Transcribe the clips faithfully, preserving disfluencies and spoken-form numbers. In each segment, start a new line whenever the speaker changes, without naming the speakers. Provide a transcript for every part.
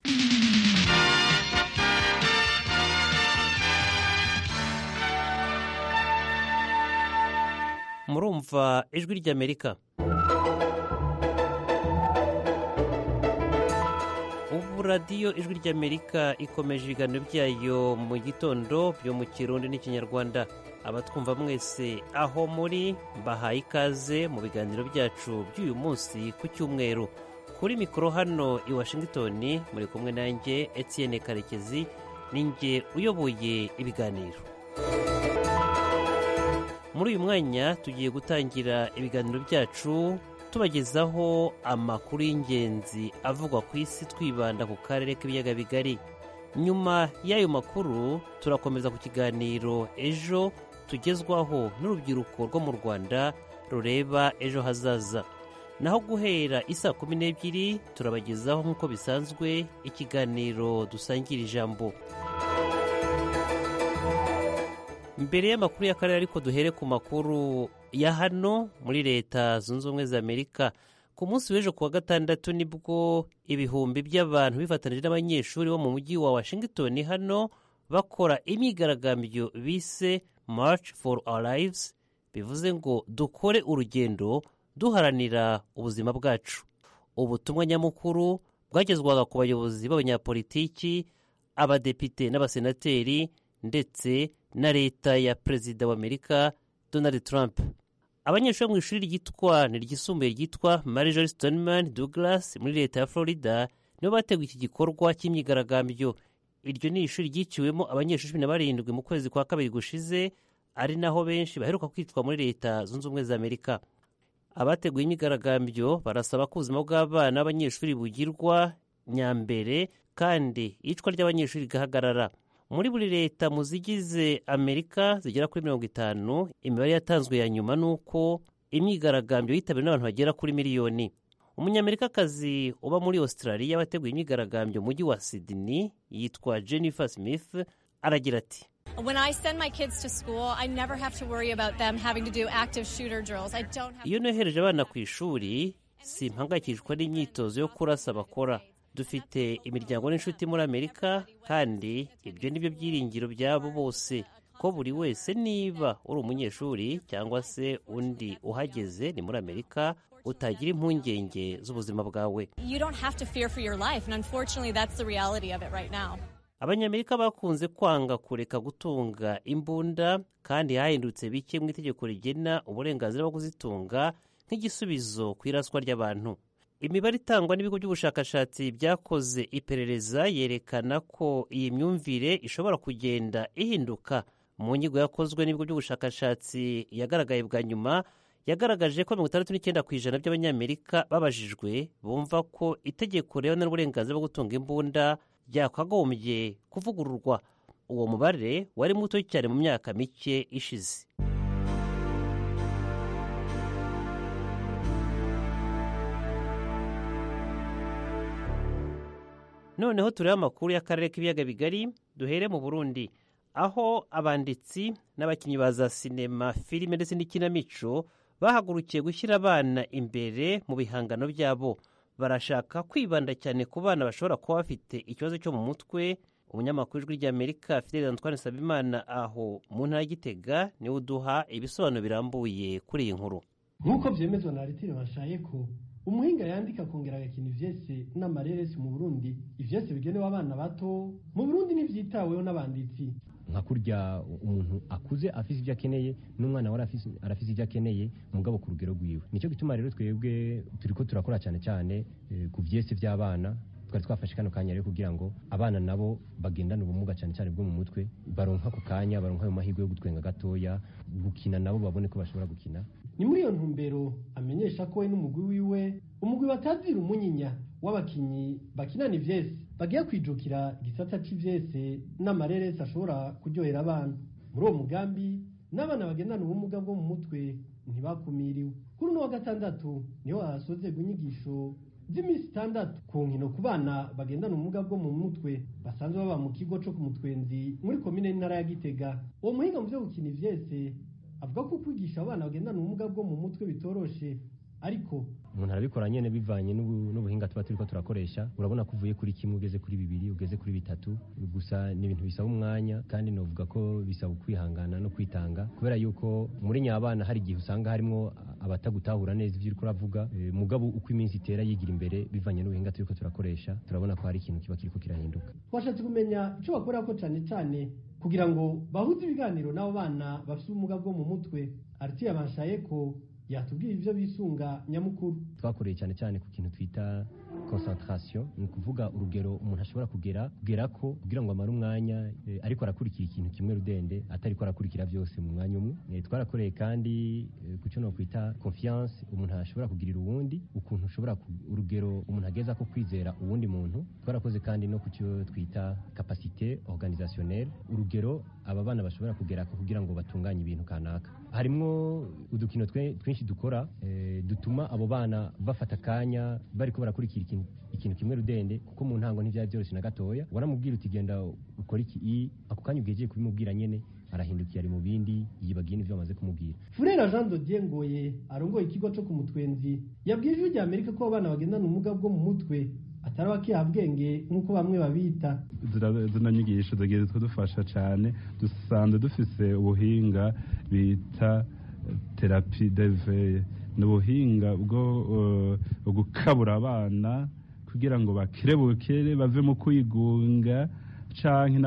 murumva ijwi ry'Amerika. ubu radiyo ijwi ry'Amerika ikomeje ibiganiro byayo mu gitondo byo mu Kirundi n'Ikinyarwanda. abatwumva mwese aho muri bahaye ikaze mu biganiro byacu by'uyu munsi ku cyumweru. Kuri mikoro hano i Washington muri kumwe nanjye Etienne Karekezi, ninjye uyoboye ibiganiro. Muri uyu mwanya tugiye gutangira ibiganiro byacu tubagezaho amakuru y'ingenzi avugwa ku isi, twibanda ku karere k'ibiyaga bigari. Nyuma y'ayo makuru turakomeza ku kiganiro ejo tugezwaho n'urubyiruko rwo mu Rwanda rureba ejo hazaza. Naho guhera isa kumi n'ebyiri turabagezaho nk'uko bisanzwe ikiganiro dusangira ijambo. Mbere y'amakuru y'akarere ariko duhere ku makuru ya hano muri Leta Zunze Ubumwe za Amerika. Ku munsi w'ejo kuwa gatandatu nibwo ibihumbi by'abantu bifatanije n'abanyeshuri bo mu mujyi wa Washington hano bakora imyigaragambyo bise March for Our Lives, bivuze ngo dukore urugendo duharanira ubuzima bwacu. Ubutumwa nyamukuru bwagezwaga ku bayobozi b'abanyapolitiki, abadepite n'abasenateri ndetse na leta ya perezida w'Amerika Donald Trump. Abanyeshuri mu ishuri ryitwa n'iryisumbuye ryitwa Marjorie Stoneman Douglas muri leta ya Florida nibo bateguye iki gikorwa cy'imyigaragambyo. Iryo ni ishuri ryiciwemo abanyeshuri cumi na barindwi mu kwezi kwa kabiri gushize, ari naho benshi baheruka kwitwa muri Leta Zunze Ubumwe za Amerika. Abateguye imyigaragambyo barasaba ko ubuzima bw'abana b'abanyeshuri bugirwa nyambere kandi iyicwa ry'abanyeshuri rigahagarara. Muri buri leta mu zigize Amerika zigera kuri mirongo itanu, imibare yatanzwe ya nyuma ni uko imyigaragambyo yitabiriwe n'abantu bagera kuri miliyoni. Umunyamerikakazi uba muri Australia wateguye imyigaragambyo mu mujyi wa Sydney yitwa Jennifer Smith aragira ati:
When I send my kids to school, I never have to worry about them having to do active shooter drills. I don't have
Iyo nohereje abana ku ishuri simpangayikishwa n'imyitozo yo kurasa bakora. Dufite imiryango n'inshuti muri Amerika kandi ibyo nibyo byiringiro byabo bose, ko buri wese niba uri umunyeshuri cyangwa se undi uhageze ni muri Amerika utagira impungenge z'ubuzima bwawe.
You don't have to fear for your life, and unfortunately that's the reality of it right now.
Abanyamerika bakunze kwanga kureka gutunga imbunda kandi hahindutse bike mu itegeko rigena uburenganzira bwo kuzitunga nk'igisubizo ku iraswa ry'abantu. Imibare itangwa n'ibigo by'ubushakashatsi byakoze iperereza yerekana ko iyi myumvire ishobora kugenda ihinduka. Mu nyigo yakozwe n'ibigo by'ubushakashatsi yagaragaye bwa nyuma yagaragaje ko mirongo itandatu n'icyenda ku ijana by'abanyamerika babajijwe bumva ko itegeko rirebana n'uburenganzira bwo gutunga imbunda ryakagombye kuvugururwa. Uwo mubare wari muto cyane mu myaka mike ishize. Noneho tureba amakuru y'akarere k'ibiyaga bigari. Duhere mu Burundi, aho abanditsi n'abakinnyi ba za sinema, filime ndetse n'ikinamico bahagurukiye gushyira abana imbere mu bihangano byabo. Barashaka kwibanda cyane ku bana bashobora kuba bafite ikibazo cyo mu mutwe. Umunyamakuru w'ijwi ry'Amerika Fidel Antoine Sabimana aho mu ntara ya Gitega niwe uduha ibisobanuro birambuye kuri iyi nkuru.
Nk'uko byemezwa na Aritire Bashayeko, umuhinga yandika akongera agakina ivyese n'amareresi mu Burundi, ivyese bigenewe abana bato mu Burundi n'ivyitaweho n'abanditsi.
Nka kurya umuntu akuze afise ibyo akeneye n'umwana wari afise arafise ibyo akeneye mugabo ku rugero rwiwe. Nicyo gituma rero twebwe turiko turakora cyane cyane e, ku vyese by'abana. Twari twafashe kano kanya rero kugira ngo abana nabo bagendane ubumuga cyane cyane bwo mu mutwe baronka ku kanya, baronka ayo mahirwe yo gutwenga gatoya, gukina nabo babone ko bashobora gukina.
Ni muri iyo ntumbero amenyesha ko we n'umugwi wiwe, umugwi batazira umunyinya w'abakinyi bakinana ivyese bagiye kwijukira igisata c'ivyese n'amareresi ashobora kuryohera abana. Muri uwo mugambi n'abana bagendana ubumuga bwo mu mutwe ntibakumiriwe. Kuri uno wa gatandatu niho hasozerwa inyigisho z'imisi itandatu ku nkino ku bana bagendana ubumuga bwo mu mutwe basanzwe baba mu kigo co ku Mutwenzi muri komine n'intara ya Gitega. Uwo muhinga mu vyo gukina ivyese avuga ko kwigisha abana bagendana ubumuga bwo mu mutwe bitoroshe, ariko
umuntu arabikora nyene bivanye n'ubuhinga tuba turiko turakoresha. Urabona ko uvuye kuri kimwe ugeze kuri bibiri ugeze kuri bitatu, gusa ni ibintu bisaba umwanya kandi novuga ko bisaba kwihangana no kwitanga, kubera yuko muri nyabana hari igihe usanga harimo abatagutahura neza ivyo uriko uravuga, e, mugabo uko iminsi itera yigira imbere bivanye n'ubuhinga turiko turakoresha turabona ko hari ikintu kiba kiriko kirahinduka.
Twashatse kumenya ico bakora ko cane cane kugira ngo bahuze ibiganiro n'abo bana bafite ubumuga bwo mu mutwe. Artiye Banshaye ko yatubwira ivyo bisunga nyamukuru.
Twakoreye cyane cyane ku kintu twita concentration, ni kuvuga urugero umuntu ashobora kugera kugera ko kugira ngo amare umwanya e, ariko arakurikira ikintu kimwe rudende atari ko arakurikira byose mu mwanya umwe. E, twarakoreye kandi e, ku cyo no kwita confiance umuntu ashobora kugirira uwundi, ukuntu ushobora urugero umuntu ageza ko kwizera uwundi muntu. Twarakoze kandi no ku cyo twita capacité organisationnelle, urugero aba bana bashobora kugera ko kugira ngo batunganye ibintu kanaka. Harimwo udukino twinshi dukora e, dutuma abo bana bafata kanya bariko barakurikira ikintu ikintu kimwe rudende, kuko mu ntango ntivyari byoroshye na gatoya. Waramubwira uti genda ukora iki, ako kanya ugejeje kubimubwira nyene arahindukiye ari mu bindi yibagiye n'ivyo bamaze kumubwira.
Furera Jean Dodier Ngoye arongoye ikigo cyo ku Mutwenzi yabwiye ijwi rya Amerika ko abana bagendana ubumuga bwo mu mutwe atari abakihabwenge nk'uko bamwe babita.
Zino nyigisho zagiye zidufasha cyane, dusanzwe dufise ubuhinga bita therapie d'éveil, n'ubuhinga bwo uh, gukabura abana kugira ngo bakerebukere bave mu kwigunga canke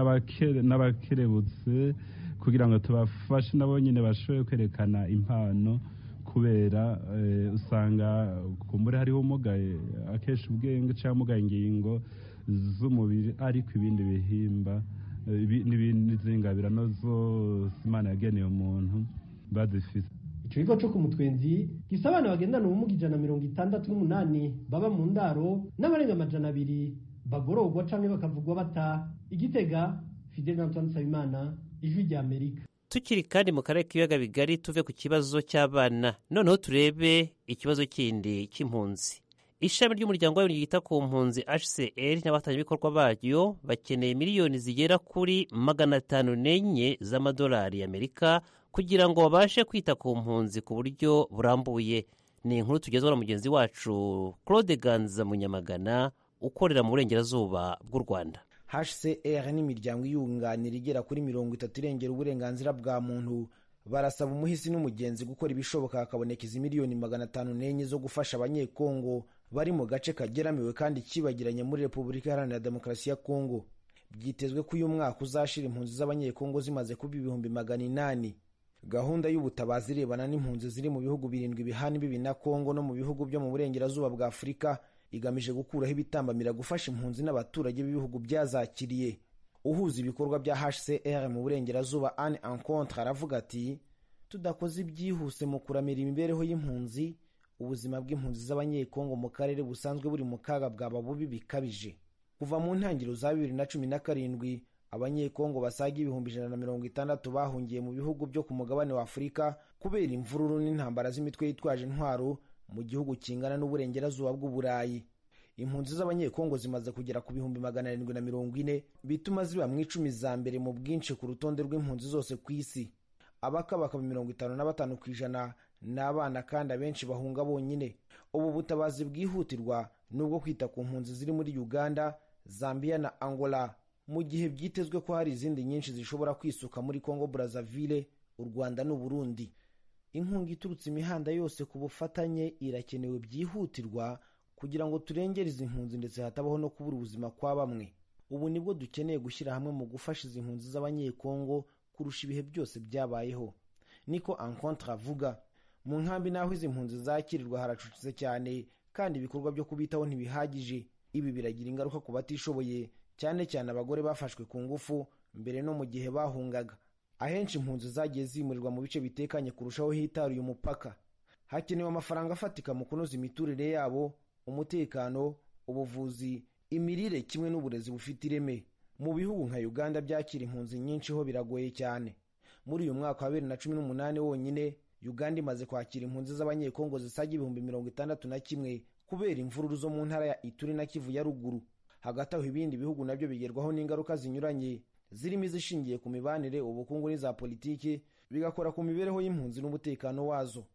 n'abakerebutse, kugira ngo tubafashe nabo nyine bashoboye kwerekana impano, kubera uh, usanga kumbure hariho umugaye akesha ubwenge cyangwa umugaye ingingo z'umubiri, ariko ibindi bihimba n'ibindi zingabira nazo Imana yageneye umuntu bazifise.
Ico kigo cyo ku Mutwenzi gisa abana bagendana ubumuga ijana na mirongo itandatu n'umunani baba mu ndaro n'abarenga amajana abiri bagororwa canke bakavugwa bata. Igitega, Fidel Antoine Nsabimana, ijwi rya Amerika.
Tukiri kandi mu karere k'ibiyaga bigari, tuve ku kibazo cy'abana noneho turebe ikibazo kindi cy'impunzi. Ishami ry'umuryango w'abibumbye ryita ku mpunzi H C R n'abafatanyabikorwa baryo bakeneye miliyoni zigera kuri magana atanu n'enye z'amadolari y'Amerika kugira ngo babashe kwita ku mpunzi ku buryo burambuye. Ni inkuru tugezwa na mugenzi wacu Claude Ganza Munyamagana ukorera mu burengerazuba bw'u Rwanda.
H C R n'imiryango iyunganira igera kuri mirongo itatu irengera uburenganzira bwa muntu barasaba umuhisi n'umugenzi gukora ibishoboka hakaboneka izi miliyoni magana atanu n'enye zo gufasha abanyekongo bari mu gace kageramiwe kandi kibagiranye muri Repubulika Iharanira Demokarasi ya Kongo. Byitezwe ko uyu mwaka uzashira impunzi z'abanyekongo zimaze kuba ibihumbi magana inani. Gahunda y'ubutabazi irebana n'impunzi ziri mu bihugu birindwi bihana imbibi na Kongo no mu bihugu byo mu burengerazuba bwa Afurika igamije gukuraho ibitambamira gufasha impunzi n'abaturage b'ibihugu byazakiriye. Uhuza ibikorwa bya H C R mu burengerazuba Anne Encontre aravuga ati, tudakoze ibyihuse mu kuramira imibereho y'impunzi, ubuzima bw'impunzi z'abanyekongo mu karere busanzwe buri mu kaga bwaba bubi bikabije. Kuva mu ntangiriro za bibiri na cumi na karindwi abanyekongo basaga ibihumbi ijana na mirongo itandatu bahungiye mu bihugu byo ku mugabane wa Afurika kubera imvururu n'intambara z'imitwe yitwaje intwaro mu gihugu kingana n'uburengerazuba bw'Uburayi. Impunzi z'abanyekongo zimaze kugera ku bihumbi magana arindwi na mirongo ine, bituma ziba mu icumi za mbere mu bwinshi ku rutonde rw'impunzi zose ku isi. Abakabaka mirongo itanu na batanu ku ijana n'abana kandi abenshi bahunga bonyine. Ubu butabazi bwihutirwa nubwo kwita ku mpunzi ziri muri Uganda, Zambia na Angola, mu gihe byitezwe ko hari izindi nyinshi zishobora kwisuka muri Congo Brazzaville, u Rwanda n'u Burundi. Inkunga iturutse imihanda yose ku bufatanye irakenewe byihutirwa kugira ngo turengere izi mpunzi ndetse hatabaho no kubura ubuzima kwa bamwe. Ubu nibwo dukeneye gushyira hamwe mu gufasha izi mpunzi z'abanyekongo kurusha ibihe byose byabayeho. Niko Encontre avuga. Mu nkambi naho izi mpunzi zakirirwa haracucitse cyane kandi ibikorwa byo kubitaho ntibihagije. Ibi biragira ingaruka ku batishoboye, cyane cyane abagore bafashwe ku ngufu mbere no mu gihe bahungaga. Ahenshi impunzi zagiye zimurirwa mu bice bitekanye kurushaho hitaruye umupaka. Hakenewe amafaranga afatika mu kunoza imiturire yabo, umutekano, ubuvuzi, imirire kimwe n'uburezi bufite ireme. Mu bihugu nka Uganda byakira impunzi nyinshi ho biragoye cyane. Muri uyu mwaka wa bibiri na cumi n'umunani wonyine Uganda imaze kwakira impunzi z'abanyekongo zisaga ibihumbi mirongo itandatu na kimwe kubera imvururu zo mu ntara ya Ituri na Kivu ya ruguru. Hagati aho ibindi bihugu nabyo bigerwaho n'ingaruka zinyuranye zirimo izishingiye ku mibanire, ubukungu n'iza politiki, bigakora ku mibereho y'impunzi n'umutekano wazo.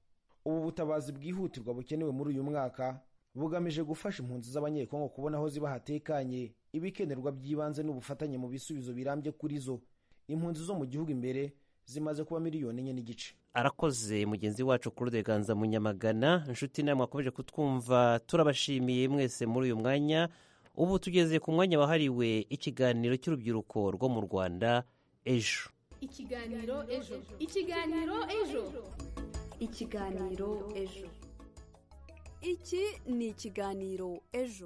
ubu butabazi bwihutirwa bukenewe muri uyu mwaka bugamije gufasha impunzi z'abanyekongo kubona aho ziba hatekanye, ibikenerwa by'ibanze n'ubufatanye mu bisubizo birambye kuri zo. Impunzi zo mu gihugu imbere zimaze kuba miliyoni enye n'igice.
Arakoze mugenzi wacu Claude Ganza Munyamagana. Inshuti namwe mwakomeje kutwumva, turabashimiye mwese muri uyu mwanya. Ubu tugeze ku mwanya wahariwe ikiganiro cy'urubyiruko rwo mu Rwanda ejo.
Ikiganiro ejo. Ikiganiro ejo.
Ikiganiro ejo. Iki ni ikiganiro ejo.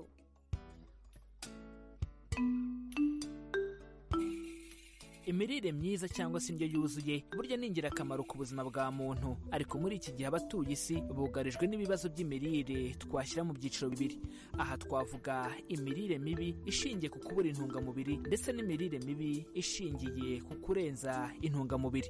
Imirire myiza cyangwa se indyo yuzuye burya ni ingirakamaro ku buzima bwa muntu, ariko muri iki gihe abatuye isi bugarijwe n'ibibazo by'imirire twashyira mu byiciro bibiri. Aha twavuga imirire mibi ishingiye ku kubura intungamubiri ndetse n'imirire mibi ishingiye ku kurenza intungamubiri.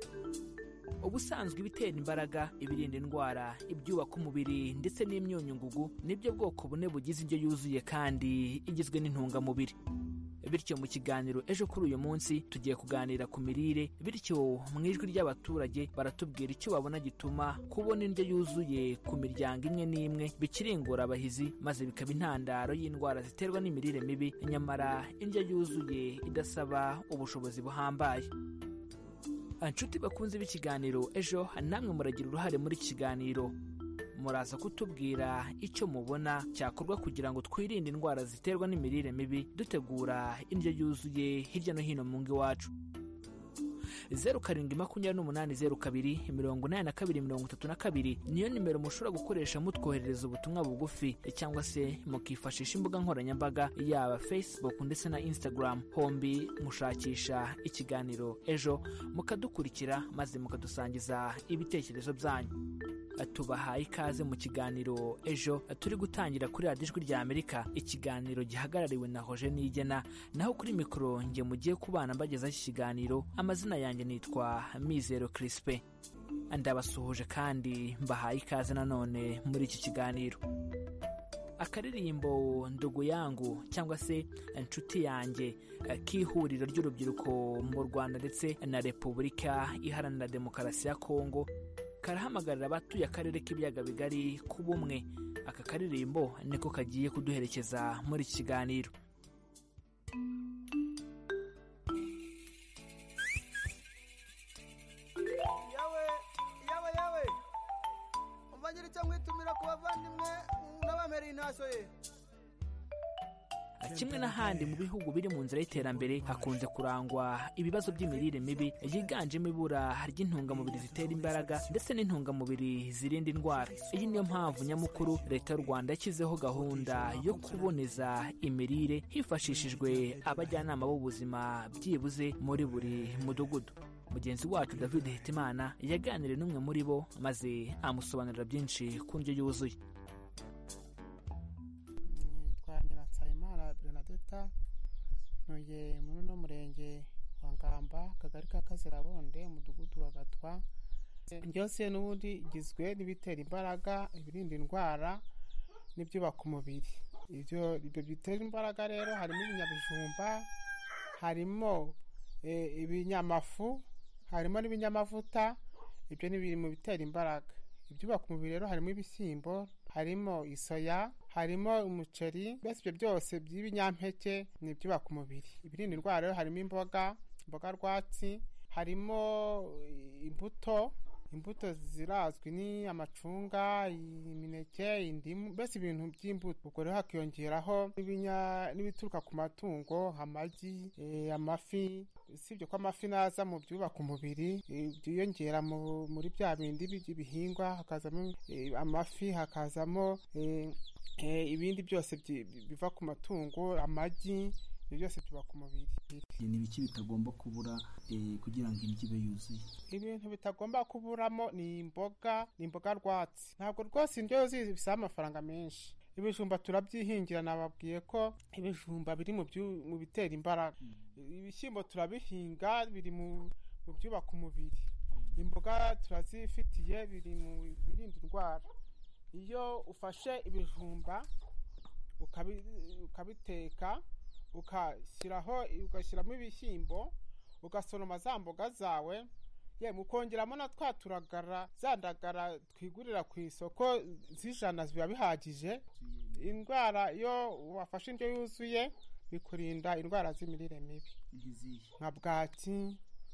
Ubusanzwe ibitera imbaraga, ibirinda indwara, ibyubaka umubiri ndetse n'imyunyungugu nibyo bwoko bune bugize indyo yuzuye kandi igizwe n'intungamubiri. Bityo mu kiganiro ejo kuri uyu munsi tugiye kuganira ku mirire, bityo mu ijwi ry'abaturage baratubwira icyo babona gituma kubona indyo yuzuye ku miryango imwe n'imwe bikiri ingorabahizi, maze bikaba intandaro y'indwara ziterwa n'imirire mibi, nyamara indyo yuzuye idasaba ubushobozi buhambaye. Inshuti bakunze b'ikiganiro ejo, namwe muragira uruhare muri iki kiganiro. Muraza kutubwira icyo mubona cyakorwa kugira ngo twirinde indwara ziterwa n'imirire mibi, dutegura indyo yuzuye hirya no hino mu ngo iwacu. zeru karindwi makumyabiri n'umunani zeru kabiri mirongo inani na kabiri mirongo itatu na kabiri niyo nimero mushobora gukoresha mutwoherereza ubutumwa bugufi, cyangwa se mukifashisha imbuga nkoranyambaga yaba Facebook ndetse na Instagram. Hombi mushakisha ikiganiro ejo, mukadukurikira maze mukadusangiza ibitekerezo byanyu. Tubahaye ikaze mu kiganiro ejo turi gutangira kuri radiyo ijwi rya Amerika, ikiganiro gihagarariwe na Roger Nigena, naho kuri mikoro nge mugiye kubana mbagezaho iki kiganiro. Amazina yanjye nitwa Mizero Crispe. Ndabasuhuje kandi mbahaye ikaze nanone muri iki kiganiro. Akaririmbo ndugu yangu cyangwa se inshuti yanjye k'ihuriro ry'urubyiruko mu Rwanda ndetse na Repubulika Iharanira Demokarasi ya Kongo karahamagarira abatuye akarere k'ibiyaga bigari ku bumwe. Aka karirimbo niko kagiye kuduherekeza muri iki kiganiro.
yawe yawe yawe umvanyira icyo nkwitumira ku bavandimwe n'abamereye intaso ye.
Kimwe n'ahandi mu bihugu biri mu nzira y'iterambere hakunze kurangwa ibibazo by'imirire mibi yiganjemo ibura ry'intungamubiri zitera imbaraga ndetse n'intungamubiri zirinda indwara. Iyi niyo mpamvu nyamukuru Leta y'u Rwanda yashyizeho gahunda yo kuboneza imirire hifashishijwe abajyanama b'ubuzima byibuze muri buri mudugudu. Mugenzi wacu David Hitimana yaganiriye n'umwe muri bo maze amusobanurira byinshi ku ndyo yuzuye.
Ntuye muri uno murenge wa Ngamba, akagari ka Kazirabonde, umudugudu wa Gatwa. Byose n'ubundi igizwe n'ibitera imbaraga, ibirinda indwara n'ibyubaka umubiri. Ibyo ibyo bitera imbaraga rero harimo ibinyabijumba, harimo e, ibinyamafu, harimo n'ibinyamavuta. Ibyo ni biri mu bitera imbaraga. Ibyubaka umubiri rero harimo ibishyimbo, harimo isoya, harimo umuceri. Mbese ibyo byose by'ibinyampeke ni ibyubaka umubiri. Ibirinda indwara rero harimo imboga, imboga rwatsi, harimo imbuto. Imbuto zirazwi ni amacunga, imineke, indimu, mbese ibintu by'imbuto. Ubwo rero hakiyongeraho n'ibituruka ku matungo, amagi, e, amafi. Sibyo ko amafi naza mu byubaka umubiri, byiyongera muri bya bindi by'ibihingwa, hakazamo e, amafi, hakazamo e, e, ibindi byose biva ku matungo, amagi, ibyo byose byubaka umubiri.
Ni ibiki bitagomba kubura e, kugira ngo indyo ibe yuzuye?
Ibintu bitagomba kuburamo ni imboga, ni imboga rwatsi. Ntabwo rwose indyo yuzuye bisaba amafaranga menshi. Ibijumba turabyihingira, nababwiye ko ibijumba biri mu bitera imbaraga. Ibishyimbo turabihinga, biri mu byubaka umubiri. Imboga turazifitiye, biri mu birinda indwara. Iyo ufashe ibijumba ukabiteka, ugashyiraho ugashyiramo ibishyimbo, ugasoroma za mboga zawe, ye mukongeramo na twa turagara zandagara twigurira ku isoko z'ijana biba bihagije. Indwara iyo wafashe indyo yuzuye bikurinda indwara z'imirire mibi nka bwaki,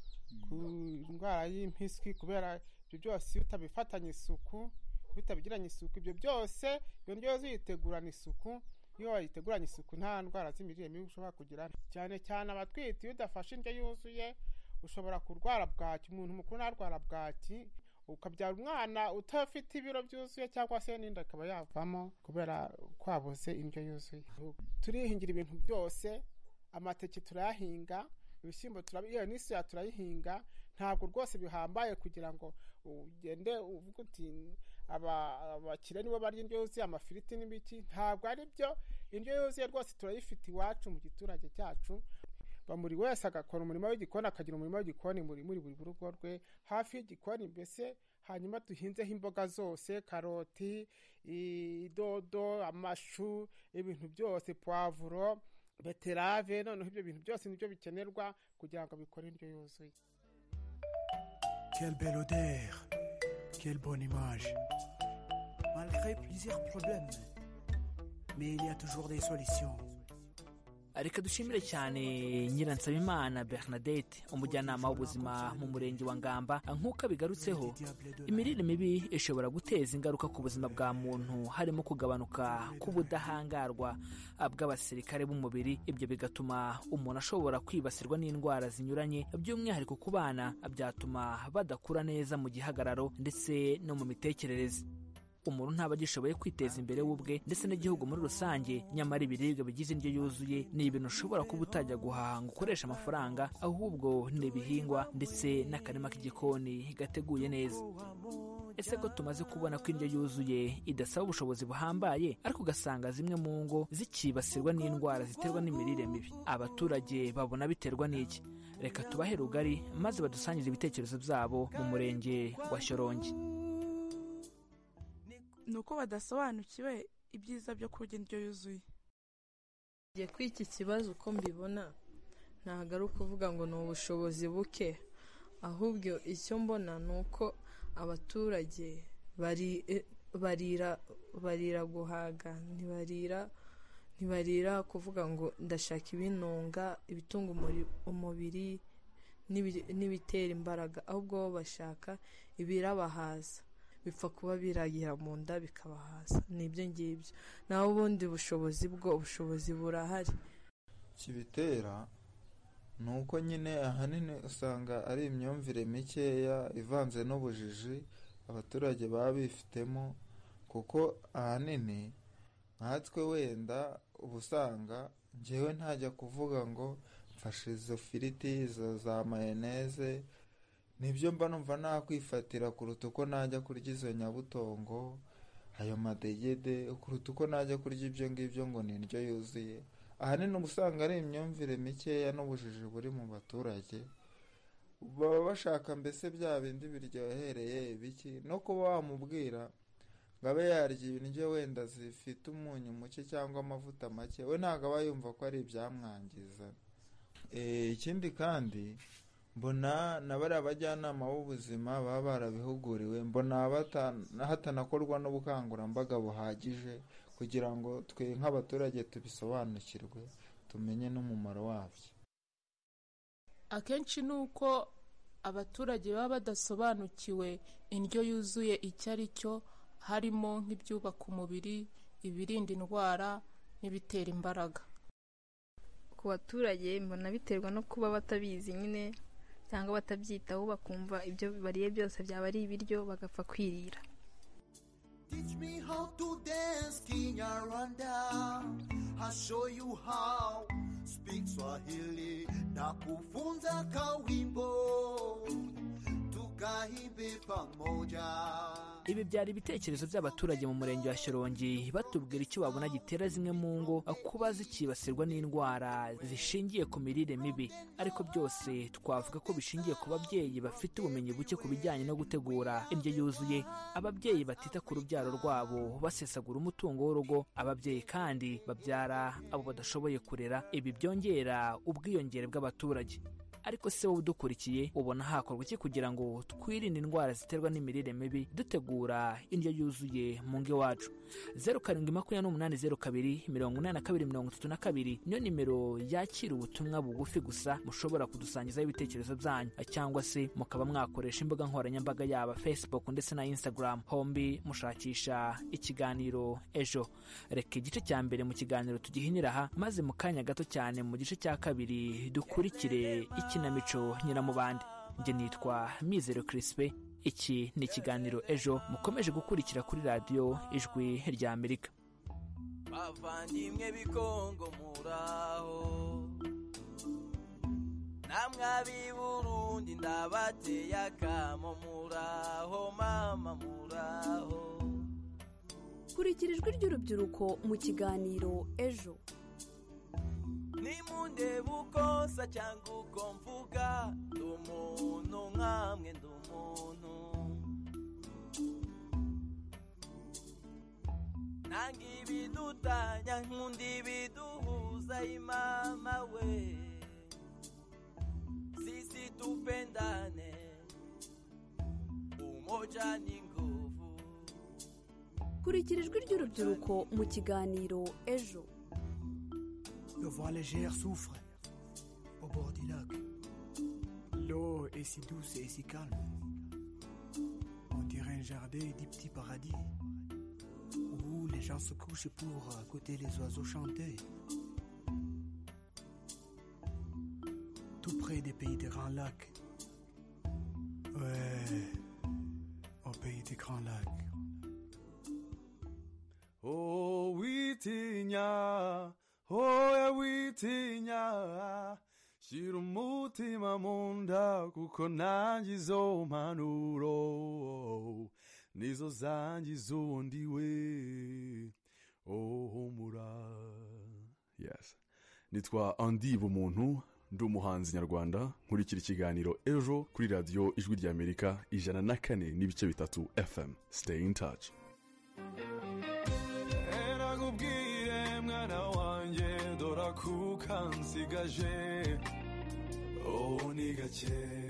indwara y'impiswi, kubera ibyo byose utabifatanye isuku, bitabigiranye isuku, ibyo byose iyo ndyo yuzuye yitegurana isuku. Iyo wayiteguranye isuku nta ndwara z'imirire mibi ushobora kugira, cyane cyane abatwite. Iyo udafashe indyo yuzuye ushobora kurwara bwaki, umuntu mukuru narwara bwaki, ukabyara umwana utafite ibiro byuzuye cyangwa se n'inda akaba yavamo kubera kwabuze indyo yuzuye. Turihingira ibintu byose, amateke turayahinga, ibishyimbo turabihinga, n'isiya turayihinga. Ntabwo rwose bihambaye kugira ngo ugende uvuga uti abakire nibo barya indyo yuzuye, amafiriti n'ibiki. Ntabwo ari byo. Indyo yuzuye rwose turayifite iwacu mu giturage cyacu. Bamuri wese agakora umurimo w'igikoni, akagira umurimo w'igikoni muri muri buri rugo rwe hafi y'igikoni mbese. Hanyuma duhinzeho imboga zose, karoti, idodo, amashu, ibintu byose, poivro, beterave. Noneho ibyo bintu byose nibyo bikenerwa kugira ngo bikore indyo yuzuye.
Quelle belle odeur, quelle bonne image. Malgré plusieurs problèmes, mais il y a toujours des solutions.
Reka dushimire cyane Nyiransabimana Bernadette, umujyanama w'ubuzima mu murenge wa Ngamba. Nk'uko abigarutseho, imirire mibi ishobora guteza ingaruka ku buzima bwa muntu, harimo kugabanuka k'ubudahangarwa bw'abasirikare b'umubiri. Ibyo bigatuma umuntu ashobora kwibasirwa n'indwara zinyuranye, by'umwihariko ku bana. Byatuma badakura neza mu gihagararo ndetse no mu mitekerereze. Umuntu ntaba agishoboye kwiteza imbere we ubwe ndetse n'igihugu muri rusange. Nyamara ibiribwa bigize indyo yuzuye ni ibintu ushobora kuba utajya guhaha ngo ukoreshe amafaranga, ahubwo ni ibihingwa ndetse n'akarima k'igikoni gateguye neza. Ese ko tumaze kubona ko indyo yuzuye idasaba ubushobozi buhambaye, ariko ugasanga zimwe mu ngo zikibasirwa n'indwara ziterwa n'imirire mibi, abaturage babona biterwa n'iki? Reka tubahe rugari maze badusangize ibitekerezo byabo mu murenge wa Shyorongi.
Nuko badasobanukiwe ibyiza byo kurya indyo yuzuye.
Ngiye kuri iki kibazo uko mbibona, ntabwo ari ukuvuga ngo ni ubushobozi buke, ahubwo icyo mbona ni uko abaturage bari barira barira guhaga, ntibarira ntibarira kuvuga ngo ndashaka ibinunga, ibitunga umubiri n'ibitera imbaraga, ahubwo bo bashaka ibirabahaza, bipfa kuba biragira mu nda bikabahaza. Nibyo ngibyo, naho ubundi bushobozi bwo ubushobozi burahari.
Kibitera ni uko nyine ahanini usanga ari imyumvire mikeya ivanze n'ubujiji abaturage baba bifitemo, kuko ahanini nkatwe wenda uba usanga njyewe ntajya kuvuga ngo mfashe izo firiti, izo za mayoneze, nibyo mba numva nakwifatira kuruta uko najya kurya izo nyabutongo, ayo madegede, kuruta uko najya kurya ibyo ngibyo ngo ni indyo yuzuye. Ahanini uba usanga ari imyumvire mikeya n'ubujiji buri mu baturage, baba bashaka mbese bya bindi biryohereye biki, no kuba wamubwira ngo abe yarya ibiryo wenda zifite umunyu muke cyangwa amavuta make, we ntabwo aba yumva ko ari ibyamwangiza. Ikindi kandi mbona na bariya abajyanama b'ubuzima baba barabihuguriwe, mbona hatanakorwa n'ubukangurambaga buhagije kugira ngo twe nk'abaturage tubisobanukirwe, tumenye n'umumaro wabyo.
Akenshi ni uko abaturage baba badasobanukiwe indyo yuzuye icyo ari cyo, harimo nk'ibyubaka umubiri, ibirinda indwara n'ibitera imbaraga.
Ku baturage mbona biterwa no kuba batabizi nyine, cyangwa batabyitaho, bakumva ibyo bariye byose byaba ari ibiryo bagapfa kwirira.
Teach me how to dance Kinyarwanda, I'll show you how. Speak Swahili, nakufunza kawimbo, tukaimbe pamoja.
Ibi byari ibitekerezo by'abaturage mu murenge wa Shyorongi batubwira icyo babona gitera zimwe mu ngo kuba zikibasirwa n'indwara zishingiye ku mirire mibi. Ariko byose twavuga ko bishingiye ku babyeyi bafite ubumenyi buke ku bijyanye no gutegura indyo yuzuye, ababyeyi batita ku rubyaro rwabo basesagura umutungo w'urugo, ababyeyi kandi babyara abo badashoboye kurera. Ibi byongera ubwiyongere bw'abaturage. ariko se wowe udukurikiye ubona hakorwa iki kugira ngo twirinde indwara ziterwa n'imirire mibi dutegura indyo yuzuye mu ngo iwacu? zeru karindwi makumyabiri n'umunani zeru kabiri mirongo inani na kabiri mirongo itatu na kabiri niyo nimero yakira ubutumwa bugufi gusa. Mushobora kudusangizaho ibitekerezo byanyu cyangwa se mukaba mwakoresha imbuga nkoranyambaga yaba Facebook ndetse na Instagram, hombi mushakisha ikiganiro ejo. Reka igice cya mbere mu kiganiro tugihinira aha, maze mu kanya gato cyane mu gice cya kabiri dukurikire ikinamico Nyiramubande. Njye nitwa Mizero Crispe. Iki ni ikiganiro ejo mukomeje gukurikira kuri radiyo Ijwi rya Amerika.
Bavandimwe bikongo muraho, namwe ab'i Burundi ndabateye akamo muraho, mama muraho.
Kurikira ijwi ry'urubyiruko mu kiganiro ejo.
Nimundeba uko nsa cyangwa uko mvuga, ndi umuntu nkamwe, ndi umuntu. Nanga ibidutanya nkunda ibiduhuza, imama we, sisi tupendane, umoja ni nguvu.
Kurikira ijwi ry'urubyiruko mu kiganiro ejo.
Le vent légère souffre au bord du lac. L'eau est si douce et si calme. On dirait un jardin des petits paradis où les gens se couchent pour écouter les oiseaux chanter. Tout près des pays des grands lacs. Ouais, au pays des grands lacs.
Oh, witinya. Oya witinya, shira umutima munda kuko nanjye izo mpanuro nizo zangiza undi we. Oh humura. Yes, nitwa Andy Bumuntu, ndi umuhanzi nyarwanda. Nkurikira ikiganiro ejo kuri radiyo Ijwi rya Amerika ijana na kane n'ibice bitatu F M. Stay in touch. Kuka nsigaje oh ni gake.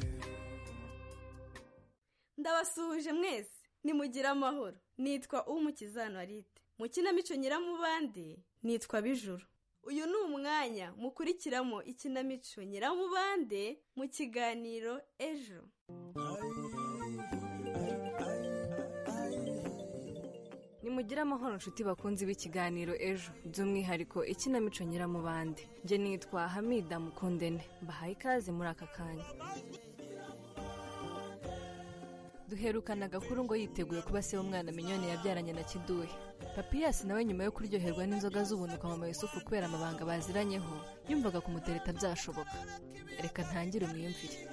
Ndabasuhuje mwese, nimugira amahoro. Nitwa Umukiza Anwarite. Mu kinamico Nyiramubande nitwa Bijuru. Uyu ni umwanya mukurikiramo ikinamico Nyiramubande mu kiganiro ejo.
Nimugira amahoro nshuti bakunzi b'ikiganiro ejo, by'umwihariko ikinamico Nyiramubande. Nje nitwa Hamida Mukundene, mbahaye ikaze muri aka kanya. Duherukana agakuru ngo yiteguye kuba se w'umwana Minyoni yabyaranye na Kiduhe. Papiyasi nawe nyuma yo kuryoherwa n'inzoga z'ubuntu kwa mama Yusufu kubera amabanga baziranyeho, yumvaga kumutereta byashoboka. Reka ntangire umwiyumvire.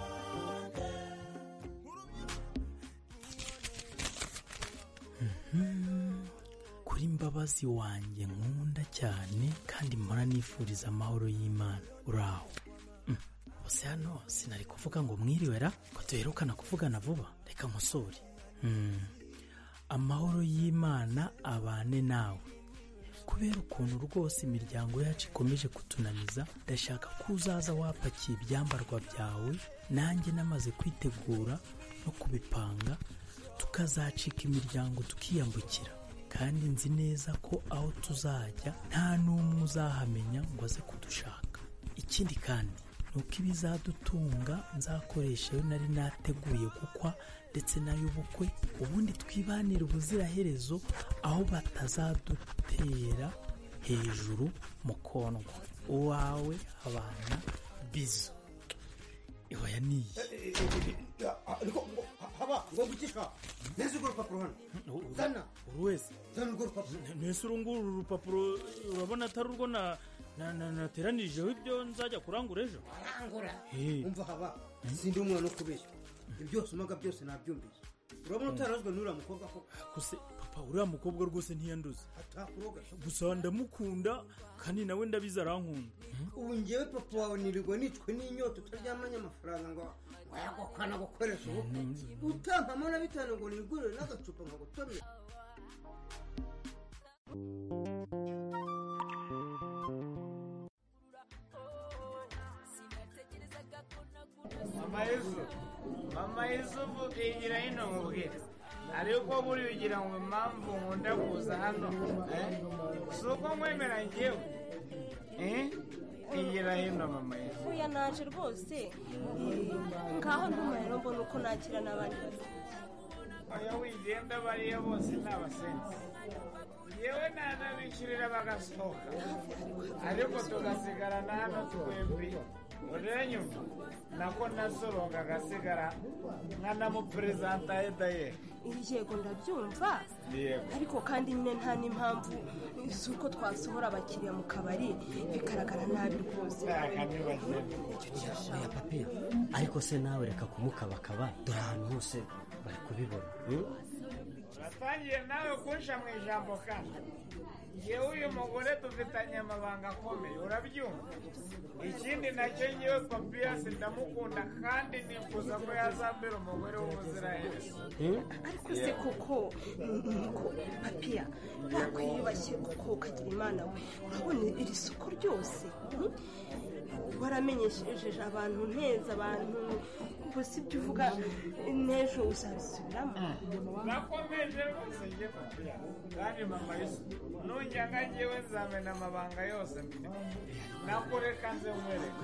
Kuri Mbabazi wanjye nkunda cyane kandi mpora nifuriza amahoro y'Imana. Uraho bose hano sinari kuvuga ngo mwiriwera ko duherukana kuvugana vuba. Reka nkusore. Amahoro y'Imana abane nawe. Kubera ukuntu rwose imiryango yacu ikomeje kutunaniza, ndashaka ko uzaza wapakiye ibyambarwa byawe, nanjye namaze kwitegura no kubipanga, tukazacika imiryango tukiyambukira. Kandi nzi neza ko aho tuzajya nta n'umwe uzahamenya ngo aze kudushaka. Ikindi kandi nuko ibizadutunga nzakoresha yo nari nateguye gukwa ndetse n'ay'ubukwe, ubundi twibanira ubuziraherezo aho batazadutera hejuru mu kondwa. Uwawe abana Bizo. Iwa yaniye.
Haba ngo gukisha neza urwo rupapuro hano. Zana
uruwese.
Zana urwo rupapuro.
Nese urunguru urupapuro urabona atari urwo na nateranijeho ibyo nzajya kurangura ejo.
Arangura. Umva haba sindi umwana no kubeshya. Ibyo usomaga byose nabyumvise. Urabona utarazwe n'ura mukobwa ko.
Kuse papa uriya mukobwa rwose ntiyanduza.
Atakuroga.
Gusa ndamukunda kandi nawe ndabiza arankunda.
Ubu ngewe papa wawe nirirwa nitwe n'inyota utaryamanya amafaranga ngo wayagokwana gukoresha ubu. Utampamo na bitanu ngo nigurire n'agacupa ngo gutomye.
mama yusufu mama yusufu igira hino mubwire ariko buri ugira ngo impamvu nkunda kuza hano si uko nkwemera njyewe igira hino mama yusufu
uya naje rwose ngaho ntuma rero mbona uko nakira n'abandi
oya wigenda bariya bose ni abasenzi yewe nanabishyurira bagasohoka ariko tugasigarana hano twembi uranyumva nako nasoronga agasigara nkanamuperezanta edaye
yego ndabyumva ariko kandi nyine nta n'impamvu z'uko twasohora abakiriya mu kabari bigaragara nabi rwose
oya papiya ariko se nawe reka kumukabakaba dore ahantu hose bari kubibona
uratangiye nawe kunsha mu ijambo kandi yewe uyu mugore dufitanye amabanga akomeye urabyumva ikindi nacyo ngewe papiyasi ndamukunda kandi nifuza ko yazambera umugore w'umuziranenge
ariko se koko niko papiya nakwiyubashye kuko ukagira imana we urabona iri soko ryose waramenyesheje abantu nteza abantu gusa ibyo uvuga n'ejo uzabisubiramo
nakomeje rwose njye papiya kandi mama yesu nujyaga njyewe nzamena amabanga yose mfite nakureka nze nkwereke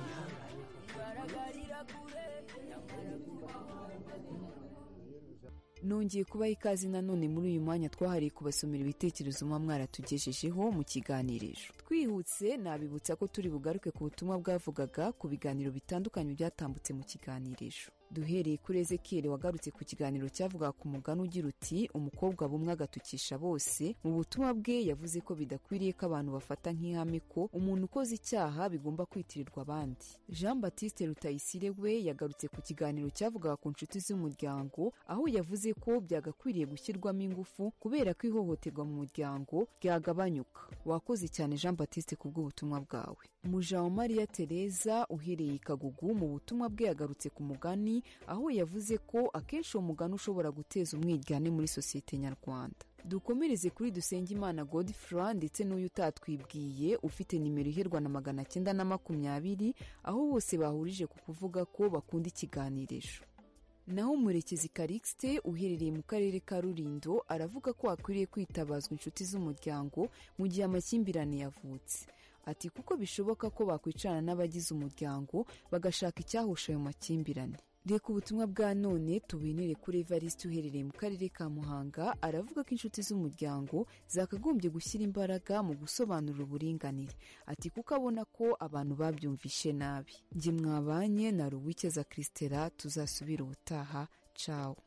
nongeye kubaha ikaze nanone muri uyu mwanya twahariye kubasomera ibitekerezo muba mwaratugejejeho mu kiganiriro twihutse nabibutsa ko turi bugaruke ku butumwa bwavugaga ku biganiro bitandukanye byatambutse mu kiganiriro duhereye kuri Ezekiel wagarutse ku kiganiro cyavuga ku mugani ugira uti umukobwa bumwe agatukisha bose mu butumwa bwe yavuze ko bidakwiriye ko abantu bafata nk'ihame ko umuntu ukoze icyaha bigomba kwitirirwa abandi. Jean Baptiste Rutayisire we yagarutse ku kiganiro cyavugaga ku nshuti z'umuryango aho yavuze ko byagakwiriye gushyirwamo ingufu kubera ko ihohoterwa mu muryango ryagabanyuka. Wakoze cyane Jean Baptiste ku bw'ubutumwa bwawe. Mujao Maria Teresa uhereye i Kagugu mu butumwa bwe yagarutse ku mugani aho yavuze ko akenshi uwo mugani ushobora guteza umwiryane muri sosiyete nyarwanda. Dukomereze kuri Dusengimana Godfrey ndetse n'uyu utatwibwiye ufite nimero iherwa na magana cyenda na makumyabiri aho bose bahurije ku kuvuga ko bakunda ikiganirisho. Naho Murekezi Calixte uherereye mu karere ka Rulindo aravuga ko akwiriye kwitabazwa inshuti z'umuryango mu gihe amakimbirane yavutse. Ati kuko bishoboka ko bakwicarana n'abagize umuryango bagashaka icyahusha ayo makimbirane. Reka ubutumwa bwa none tubinire kuri Evariste uherereye mu karere ka Muhanga aravuga ko inshuti z'umuryango zakagombye gushyira imbaraga mu gusobanura uburinganire. Ati kuko abona ko abantu babyumvishe nabi. Njye mwabanye na Ruwikeza Christela tuzasubira ubutaha. Ciao.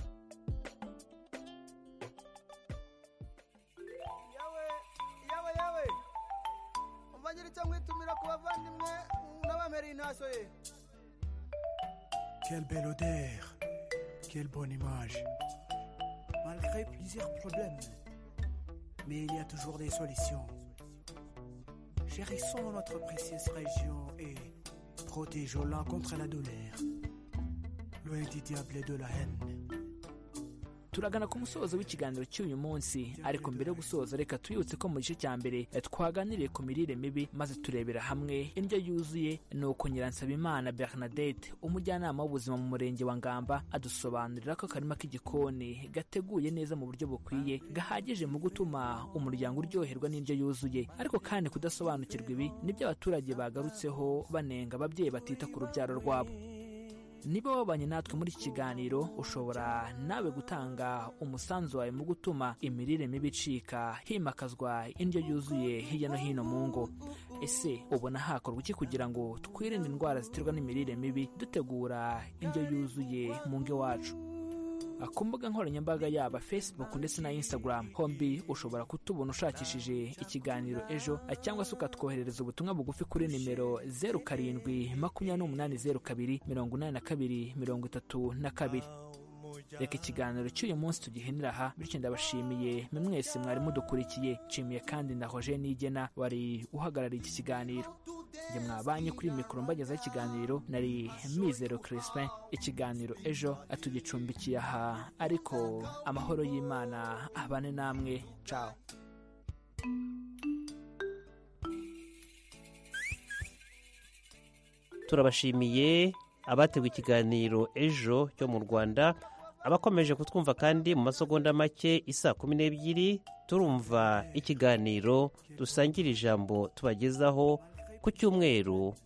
Quelle belle odeur, quelle bonne image. Malgré plusieurs problèmes, mais il y a toujours des solutions. Chérissons notre précieuse région et protégeons-la contre la douleur. Loin du diable et de la haine.
turagana ku musozo w'ikiganiro cy'uyu munsi, ariko mbere yo gusoza reka twibutse ko mu gice cya mbere twaganiriye ku mirire mibi maze turebera hamwe indyo yuzuye. Nuko Nyiransabimana Bernadette umujyanama w'ubuzima mu murenge wa Ngamba adusobanurira ko akarima k'igikoni gateguye neza mu buryo bukwiye gahagije mu gutuma umuryango uryoherwa n'indyo yuzuye. Ariko kandi kudasobanukirwa ibi nibyo abaturage bagarutseho banenga ababyeyi batita ku rubyaro rwabo. Niba wabanye natwe muri iki kiganiro ushobora nawe gutanga umusanzu wawe mu gutuma imirire mibi icika himakazwa indyo yuzuye hirya no hino mu ngo. Ese ubona hakorwa iki kugira ngo twirinde indwara ziterwa n'imirire mibi dutegura indyo yuzuye mu ngo iwacu? Ku mbuga nkoranyambaga yaba Facebook ndetse na Instagram hombi ushobora kutubona ushakishije ikiganiro ejo, cyangwa se ukatwoherereza ubutumwa bugufi kuri nimero zeru karindwi makumyabiri n'umunani zeru kabiri mirongo inani na kabiri mirongo itatu na kabiri. Reka ikiganiro cy'uyu munsi tugihinira aha, bityo ndabashimiye mwe mwese mwari mudukurikiye. Nshimiye kandi na Roger Nigena wari uhagarariye iki kiganiro. Njye mwabanye kuri mikoro mbagezaho ikiganiro nari Mizero Crispin. Ikiganiro ejo atugicumbikiye aha, ariko amahoro y'Imana abane namwe. Ciao.
Turabashimiye abateguye ikiganiro ejo cyo mu rwanda, abakomeje kutwumva kandi mu masegonda make isa kumi n'ebyiri turumva ikiganiro dusangira ijambo tubagezaho ku cyumweru